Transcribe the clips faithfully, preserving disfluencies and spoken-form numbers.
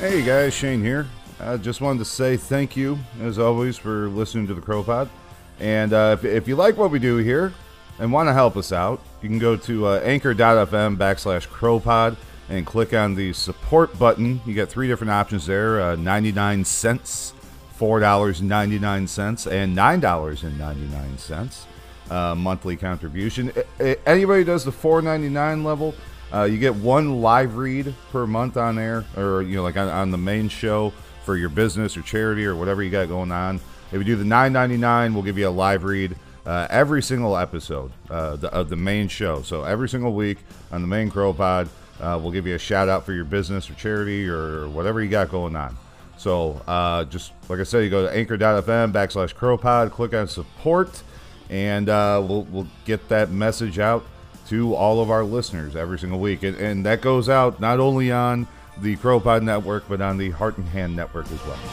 Hey guys, Shane here. I just wanted to say thank you, as always, for listening to the Crow Pod. And uh, if, if you like what we do here and want to help us out, you can go to uh, anchor.fm backslash crowpod and click on the support button. You get three different options there, uh, ninety-nine cents, four dollars and ninety-nine cents, and nine dollars and ninety-nine cents uh, monthly contribution. I, I, anybody who does the four ninety-nine level, Uh, you get one live read per month on air, or you know, like on, on the main show for your business or charity or whatever you got going on. If you do the nine ninety-nine, we'll give you a live read uh, every single episode uh, the, of the main show. So every single week on the main Crow Pod, uh, we'll give you a shout out for your business or charity or whatever you got going on. So uh, just like I said, you go to anchor.fm backslash crowpod, click on support, and uh, we'll we'll get that message out to all of our listeners every single week. And, and that goes out not only on the CrowPod Network, but on the Heart and Hand Network as well.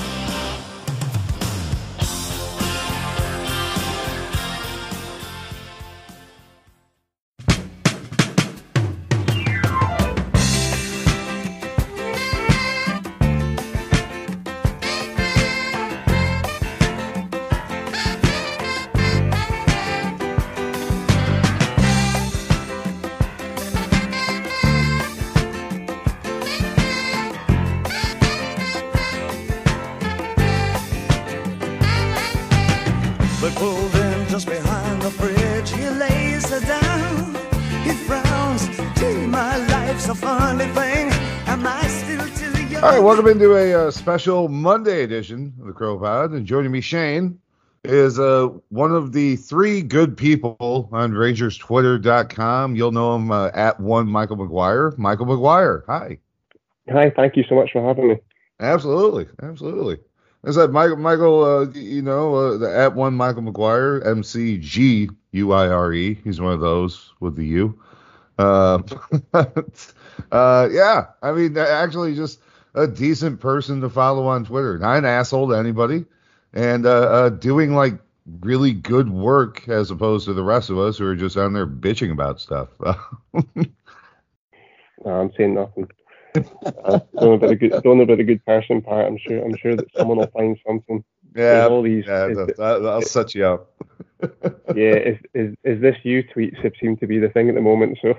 All right, welcome into a uh, special Monday edition of the Crow Pod. And joining me, Shane, is uh, one of the three good people on Rangers Twitter dot com. You'll know him uh, at one Michael McGuire. Michael McGuire, hi. Hi, thank you so much for having me. Absolutely, absolutely. As I said, Michael, Michael uh, you know, uh, the at one Michael McGuire, M C G U I R E. He's one of those with the U. Uh, uh, yeah, I mean, actually just a decent person to follow on Twitter. Not an asshole to anybody. And uh, uh, doing, like, really good work as opposed to the rest of us who are just on there bitching about stuff. No, I'm saying nothing. I don't know about the good, don't know about the good person part. I'm sure I'm sure that someone will find something. Yeah, all these, yeah is, I'll, I'll set you up. yeah, is, is is this you tweets have seemed to be the thing at the moment, so.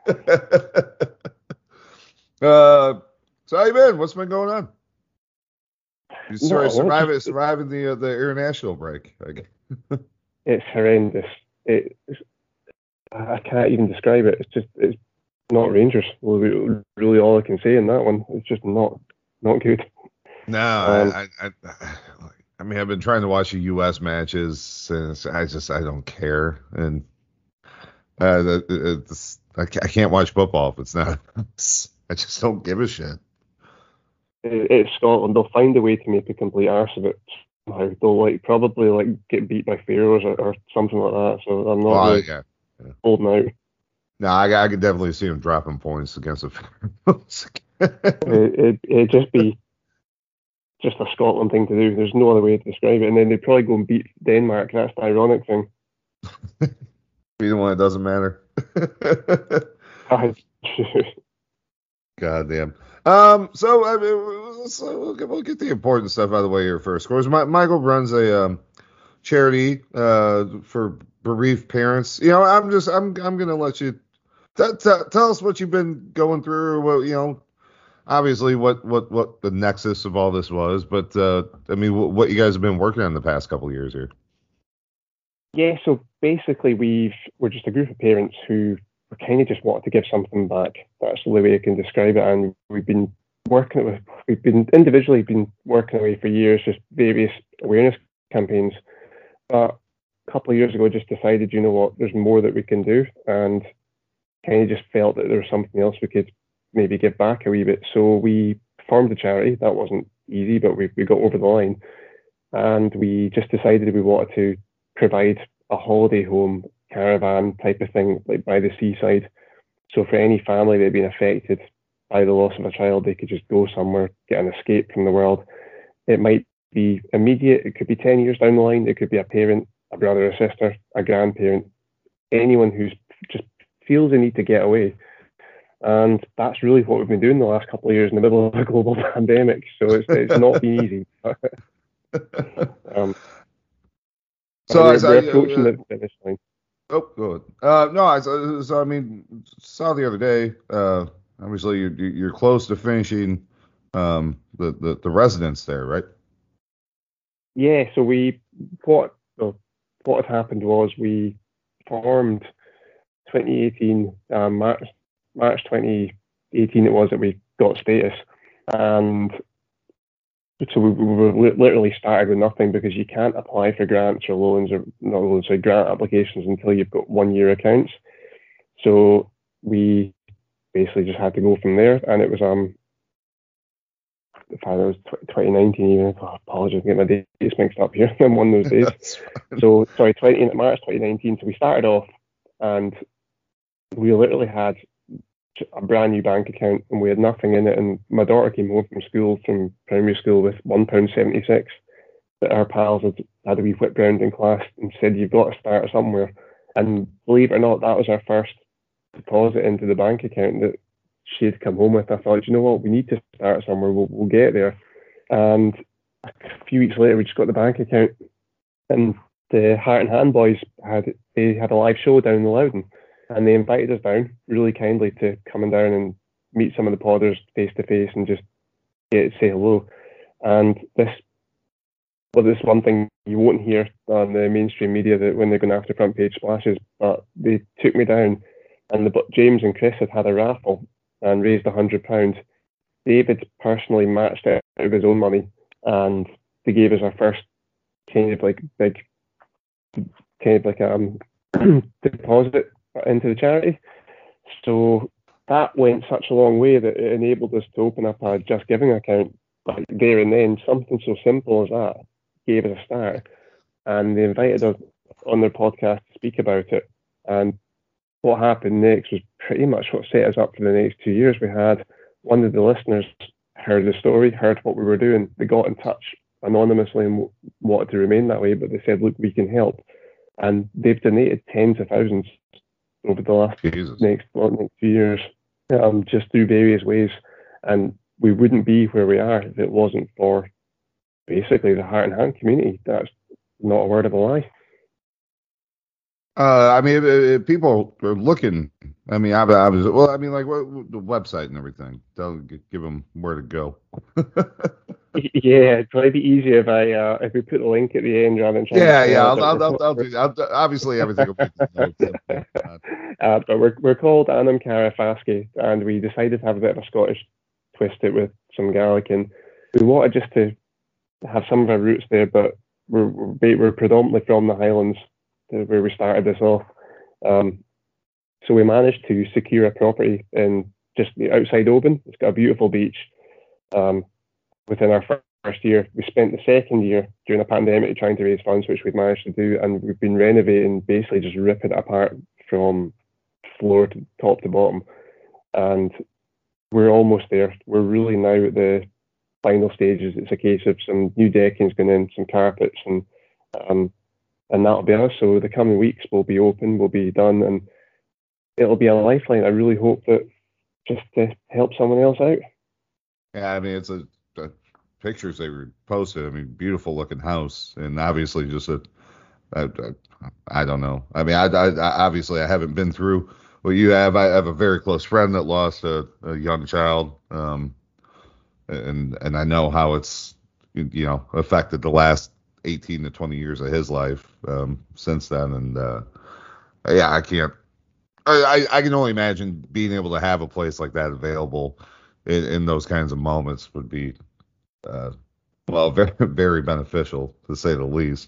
uh, so how you been? What's been going on? You sorry, no, surviving just, surviving the uh, the international break. It's horrendous. It, it's, I can't even describe it. It's just it's not Rangers. Really, really all I can say in that one. It's just not not good. No, um, I, I, I, I mean, I've been trying to watch the U S matches since I just I don't care, and uh, it's, I can't watch football if it's not. I just don't give a shit. It's Scotland. They'll find a way to make a complete arse of it somehow. They'll like probably like get beat by Pharaohs or, or something like that. So I'm not oh, really yeah. Yeah. holding out. No, I, I could definitely see them dropping points against the Pharaohs. it, it it'd just be just a Scotland thing to do. There's no other way to describe it. And then they'd probably go and beat Denmark. That's the ironic thing. Be the one that doesn't matter. God damn. Um, so I mean, so we'll, get, we'll get the important stuff out of the way here first. Of course, My, Michael runs a um, charity uh, for bereaved parents. You know, I'm just I'm I'm gonna let you t- t- tell us what you've been going through. Or what you know, obviously what what what the nexus of all this was, but uh, I mean, w- what you guys have been working on the past couple of years here. Yeah. So basically, we've we're just a group of parents who kind of just wanted to give something back. That's the way I can describe it. And we've been working with, we've been individually been working away for years, just various awareness campaigns. But a couple of years ago, just decided, you know what, there's more that we can do, and kind of just felt that there was something else we could maybe give back a wee bit. So we formed a charity. That wasn't easy, but we we got over the line, and we just decided we wanted to provide a holiday home caravan type of thing, like by the seaside. So for any family that had been affected by the loss of a child, they could just go somewhere, get an escape from the world. It might be immediate, it could be ten years down the line, it could be a parent, a brother, a sister, a grandparent, anyone who's just feels the need to get away. And that's really what we've been doing the last couple of years in the middle of a global pandemic. So it's, it's not been easy. um, so we're, I, we're I, approaching uh, the finish line. Oh, good. Uh, no, I, so so, I mean, saw the other day. Uh, obviously, you're you're close to finishing um, the, the the residence there, right? Yeah, so we what well, what had happened was we formed twenty eighteen, um, March March twenty eighteen. It was that we got status, and so we, we were li- literally started with nothing because you can't apply for grants or loans or not loans, sorry, grant applications until you've got one year accounts. So we basically just had to go from there, and it was um if I was twenty nineteen even. Oh, apologies, I get my dates mixed up here. I'm one of those days. So sorry, twenty March twenty nineteen. So we started off, and we literally had a brand new bank account, and we had nothing in it. And my daughter came home from school, from primary school, with one pound seventy six that our pals had had a wee whip round in class and said, "You've got to start somewhere." And believe it or not, that was our first deposit into the bank account that she had come home with. I thought, you know what, we need to start somewhere. We'll, we'll get there. And a few weeks later, we just got the bank account, and the Heart and Hand boys had they had a live show down in Loudon, and they invited us down really kindly to come down and meet some of the podders face to face and just get to say hello. And this, well, this one thing you won't hear on the mainstream media that when they're going after front page splashes, but they took me down, and the James and Chris had had a raffle and raised a hundred pounds. David personally matched it out of his own money, and they gave us our first kind of like big, kind of like um deposit into the charity. So that went such a long way that it enabled us to open up a Just Giving account like there and then. Something so simple as that gave us a start, and they invited us on their podcast to speak about it. And what happened next was pretty much what set us up for the next two years. We had one of the listeners heard the story, heard what we were doing. They got in touch anonymously and wanted to remain that way, but they said, "Look, we can help." And they've donated tens of thousands over the last Jesus. next well, next few years, um, just through various ways. And we wouldn't be where we are if it wasn't for basically the Heart and Hand community. That's not a word of a lie. Uh, I mean, if, if people are looking, I mean, I, I was, well, I mean, like what, the website and everything. Tell, give them where to go. Yeah, it'd probably be easier if I uh, if we put a link at the end rather than trying Yeah, to yeah, spell I'll, it. I'll, I'll, I'll do. I'll, obviously, everything will be. uh, but we're we're called Anam Cara Fasci, and we decided to have a bit of a Scottish twist it with some Gaelic, and we wanted just to have some of our roots there, but we're we're, we're predominantly from the Highlands, where we started this off. Um, so we managed to secure a property in just outside Oban. It's got a beautiful beach. Um, within our first year, we spent the second year during a pandemic trying to raise funds, which we've managed to do, and we've been renovating, basically just ripping it apart from floor to top to bottom. And we're almost there. We're really now at the final stages. It's a case of some new decking's going in, some carpets, and um, and that'll be us. So the coming weeks will be open, will be done, and it'll be a lifeline. I really hope that just to help someone else out. Yeah, I mean, it's a, a pictures they were posted. I mean, beautiful looking house, and obviously just a, a, a I don't know. I mean, I, I, I obviously I haven't been through what you have. I have a very close friend that lost a, a young child, um, and and I know how it's you know affected the last eighteen to twenty years of his life um, since then, and uh, yeah, I can't. I, I can only imagine being able to have a place like that available in, in those kinds of moments would be, uh, well, very, very beneficial to say the least.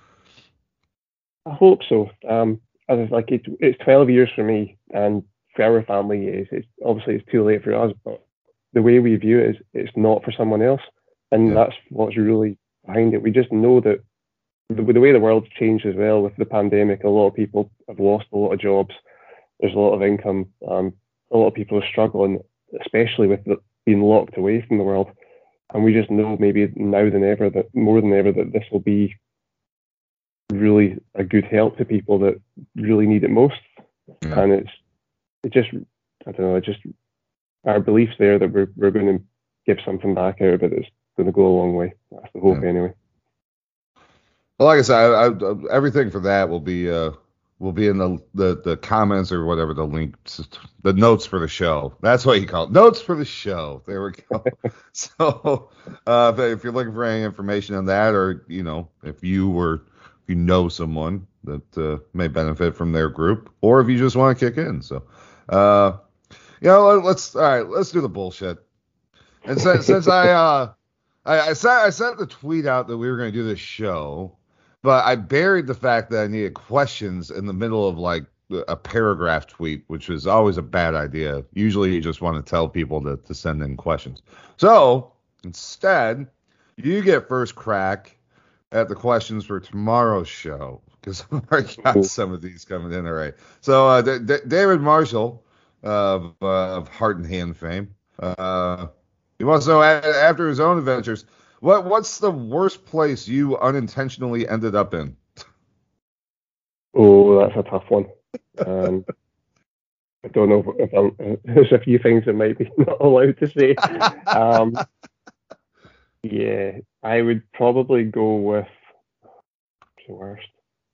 I hope so. Um, as it's like it, it's twelve years for me, and for our family, it's, it's obviously it's too late for us. But the way we view it is, it's not for someone else, and yeah. That's what's really behind it. We just know that the, the way the world's changed as well with the pandemic, a lot of people have lost a lot of jobs. There's a lot of income. Um, a lot of people are struggling, especially with the, being locked away from the world. And we just know maybe now than ever, that more than ever, that this will be really a good help to people that really need it most. Yeah. And it's it just I don't know, just our beliefs there that we're we're going to give something back out of it that's going to go a long way. That's the hope, Yeah. anyway. Well, like I said, I, I, everything for that will be uh will be in the, the the comments or whatever, the links, the notes for the show. That's what you call it. Notes for the show. There we go. So uh, if, if you're looking for any information on that, or you know, if you were if you know someone that uh, may benefit from their group, or if you just want to kick in, so uh, you know, let's all right, let's do the bullshit. And since since I uh I, I sent I sent the tweet out that we were going to do this show. But I buried the fact that I needed questions in the middle of like a paragraph tweet, which is always a bad idea. Usually you just want to tell people to, to send in questions. So instead, you get first crack at the questions for tomorrow's show because I've already got some of these coming in. All right. So uh, D- D- David Marshall of, uh, of Heart and Hand fame, uh, he wants to know after his own adventures, What what's the worst place you unintentionally ended up in? Oh, that's a tough one. Um, I don't know if I'm, there's a few things that might be not allowed to say. Um, yeah, I would probably go with the worst.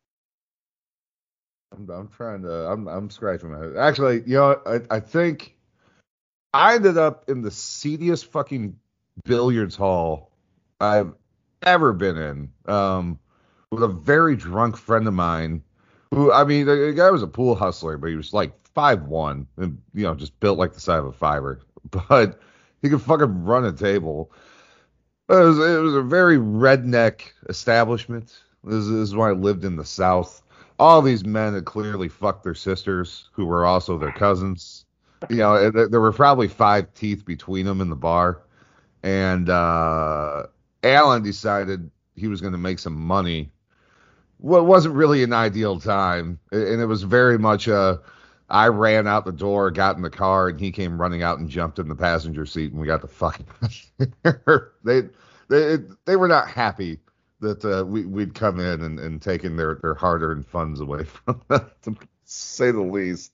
I'm, I'm trying to. I'm I'm scratching my head. Actually, you know, I I think I ended up in the seediest fucking billiards hall I've ever been in, um, with a very drunk friend of mine who, I mean, the, the guy was a pool hustler, but he was like five one and, you know, just built like the side of a fiver. But he could fucking run a table. It was, it was a very redneck establishment. This, is- this is when I lived in the South. All these men had clearly fucked their sisters, who were also their cousins. You know, there, there were probably five teeth between them in the bar. And uh, Alan decided he was going to make some money. Well, it wasn't really an ideal time, and it was very much a. I ran out the door, got in the car, and he came running out and jumped in the passenger seat, and we got the fuck out of there. They, they, they were not happy that uh, we we'd come in and, and taken their their hard-earned funds away from them, to say the least.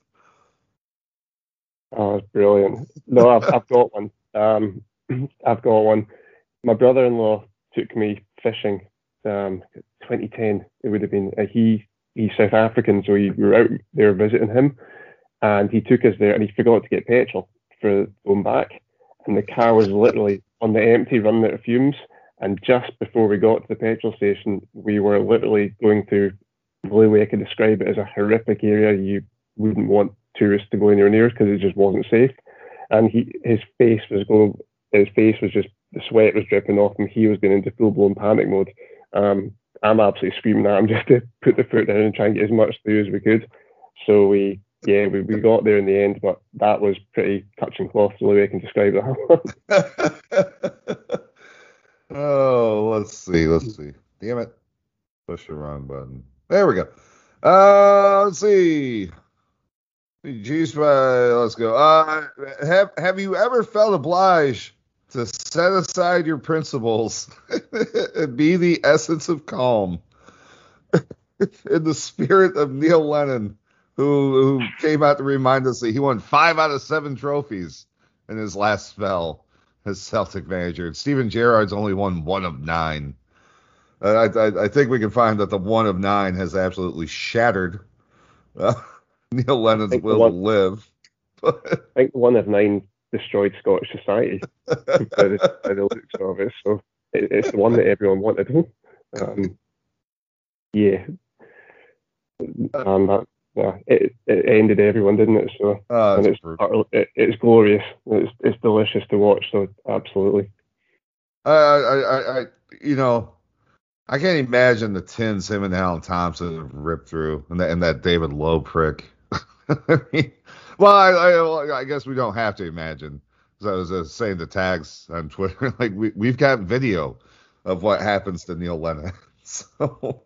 Oh, it's brilliant. No, I've I've got one. Um, I've got one. My brother-in-law took me fishing. Um, twenty ten. It would have been. Uh, he he's South African, so we were out there visiting him, and he took us there, and he forgot to get petrol for going back, and the car was literally on the empty, running out of fumes. And just before we got to the petrol station, we were literally going through the only way I could describe it as a horrific area you wouldn't want tourists to go anywhere near because it just wasn't safe. And he, his face was going, his face was just, the sweat was dripping off him. He was going into full blown panic mode. Um, I'm absolutely screaming at him just to put the foot down and try and get as much through as we could. So we, yeah, we, we got there in the end, but that was pretty touching cloth, the way I can describe that. Oh, let's see, let's see. Damn it. Push the wrong button. There we go. Uh, let's see. Geez, uh, let's go. Uh, have have you ever felt obliged to set aside your principles and be the essence of calm in the spirit of Neil Lennon, who who came out to remind us that he won five out of seven trophies in his last spell as Celtic manager. Steven Gerrard's only won one of nine. Uh, I, I I think we can find that the one of nine has absolutely shattered uh, Neil Lennon's will one, to live. I think the one of nine destroyed Scottish society by, the, by the looks of it. So it, it's the one that everyone wanted. Um, yeah. Um, that, yeah, it, it ended everyone, didn't it? So uh, and it's it, it's glorious. It's it's delicious to watch. So absolutely. Uh, I, I, I, you know, I can't imagine the tins him and Alan Thompson have ripped through, and that and that David Lowe prick. I mean, well, I, I, I guess we don't have to imagine. As I was uh, saying the tags on Twitter, like we we've got video of what happens to Neil Lennon. So.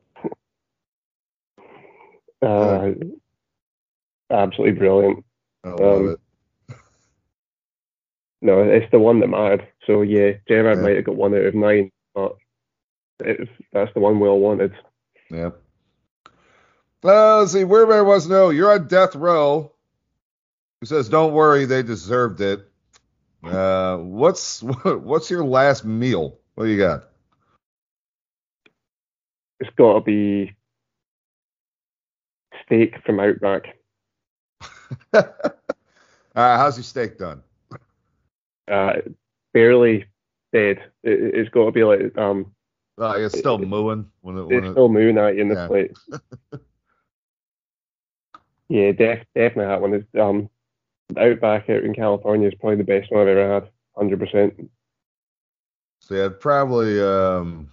Uh, absolutely brilliant. I love um, it. No, it's the one that mattered. So yeah, Gerrard yeah. might have got one out of nine, but it's, that's the one we all wanted. Yeah. Uh, let's see. Where I was no, you're on death row. He says, "Don't worry, they deserved it." Uh, what's what's your last meal? What do you got? It's got to be steak from Outback. uh, how's your steak done? Uh, barely dead. It, it's got to be like um. Uh, it's still it, mooing when it. When it's it, still mooing at you in the yeah. plate. Yeah, def, definitely that one. Is, um, Outback out in California is probably the best one I've ever had. one hundred percent. So yeah, I'd probably um.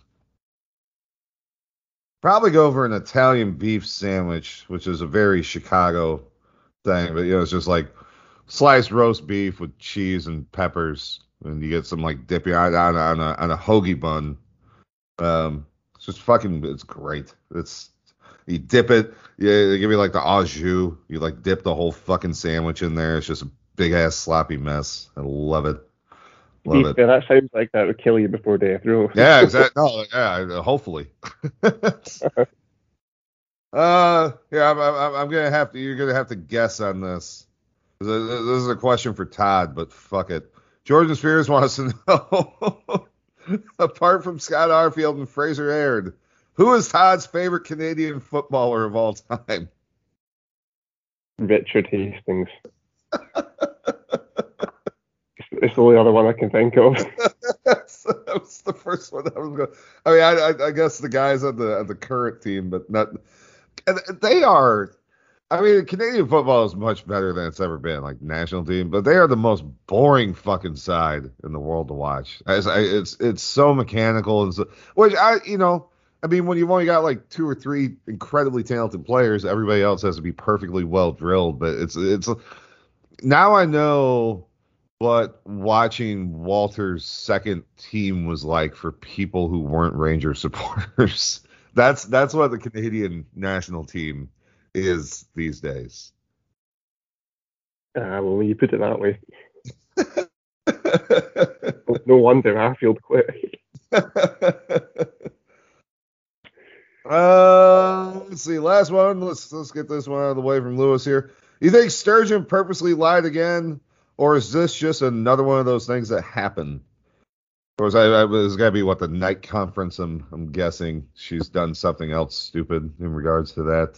Probably go for an Italian beef sandwich, which is a very Chicago thing, but you know, it's just like sliced roast beef with cheese and peppers, and you get some like dipping on, on, on a on a hoagie bun. Um, it's just fucking, it's great. It's you dip it, yeah, they give you like the au jus. You like dip the whole fucking sandwich in there. It's just a big ass sloppy mess. I love it. Love it. Yeah, that sounds like that would kill you before death row. Yeah, exactly. No, yeah, hopefully. uh, yeah, I'm, I'm, I'm gonna have to. You're gonna have to guess on this. This is a question for Todd, but fuck it. Jordan Spears wants to know, apart from Scott Arfield and Fraser Aird, who is Todd's favorite Canadian footballer of all time? Richard Hastings. It's the only other one I can think of. That's, that was the first one I was going. I mean, I, I, I guess the guys on the on the current team, but not. And they are. I mean, Canadian football is much better than it's ever been, like national team. But they are the most boring fucking side in the world to watch. It's it's, it's so mechanical and so, which I you know. I mean, when you've only got like two or three incredibly talented players, everybody else has to be perfectly well drilled. But it's it's now I know what watching Walter's second team was like for people who weren't Ranger supporters. That's that's what the Canadian national team is these days. Ah, uh, well, when you put it that way, no wonder Arfield quit. uh, let's see. Last one. Let's let's get this one out of the way from Lewis here. You think Sturgeon purposely lied again? Or is this just another one of those things that happen? Or is I, it's got to be what the night conference? I'm I'm guessing she's done something else stupid in regards to that.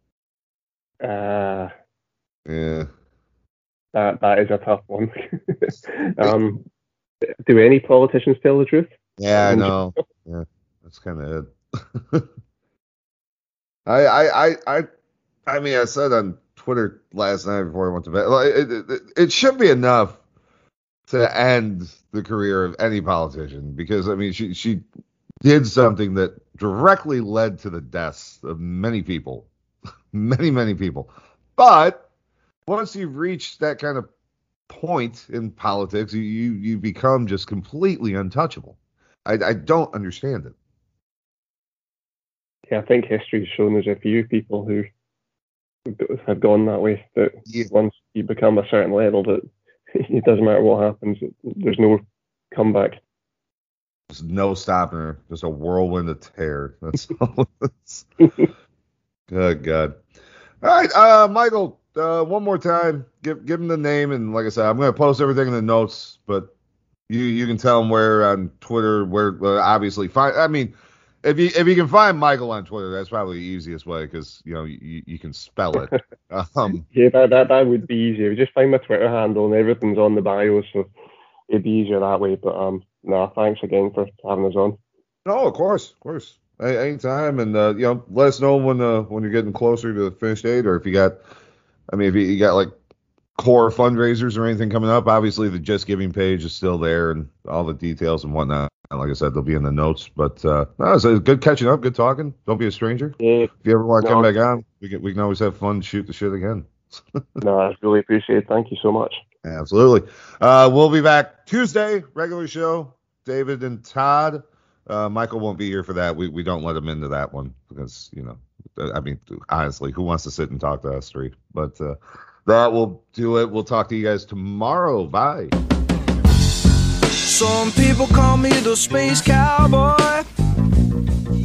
Uh, yeah. That that is a tough one. um, do any politicians tell the truth? Yeah, I know. Yeah, that's kind of it. I, I I I I mean, I said on Twitter last night before I went to bed. Like, it, it, it should be enough to end the career of any politician because I mean she she did something that directly led to the deaths of many people, many many people. But once you've reached that kind of point in politics, you you, you become just completely untouchable. I, I don't understand it. Yeah, I think history's shown there's a few people who have gone that way, that yeah. Once you become a certain level, that it doesn't matter what happens, there's no comeback. There's no stopping her. Just a whirlwind of terror. That's all. Good God. All right, uh, Michael, uh, one more time, give give him the name, and like I said, I'm going to post everything in the notes, but you you can tell him where on Twitter, where uh, obviously find. I mean, If you if you can find Michael on Twitter, that's probably the easiest way because you know you, you can spell it. Um, yeah, that, that that would be easier. Just find my Twitter handle and everything's on the bio, so it'd be easier that way. But um, no, thanks again for having us on. No, of course, of course, anytime, and uh, you know, let us know when uh, when you're getting closer to the finish date, or if you got, I mean, if you, you got like core fundraisers or anything coming up. Obviously, the Just Giving page is still there, and all the details and whatnot. And like I said, they'll be in the notes. But uh, no, it's good catching up, good talking. Don't be a stranger. Yeah. If you ever want to no. come back on, we can we can always have fun, shoot the shit again. No, I really appreciate it. Thank you so much. Absolutely. Uh, we'll be back Tuesday, regular show. David and Todd. Uh, Michael won't be here for that. We we don't let him into that one because, you know, I mean, honestly, who wants to sit and talk to us three? But uh, that will do it. We'll talk to you guys tomorrow. Bye. Some people call me the space cowboy.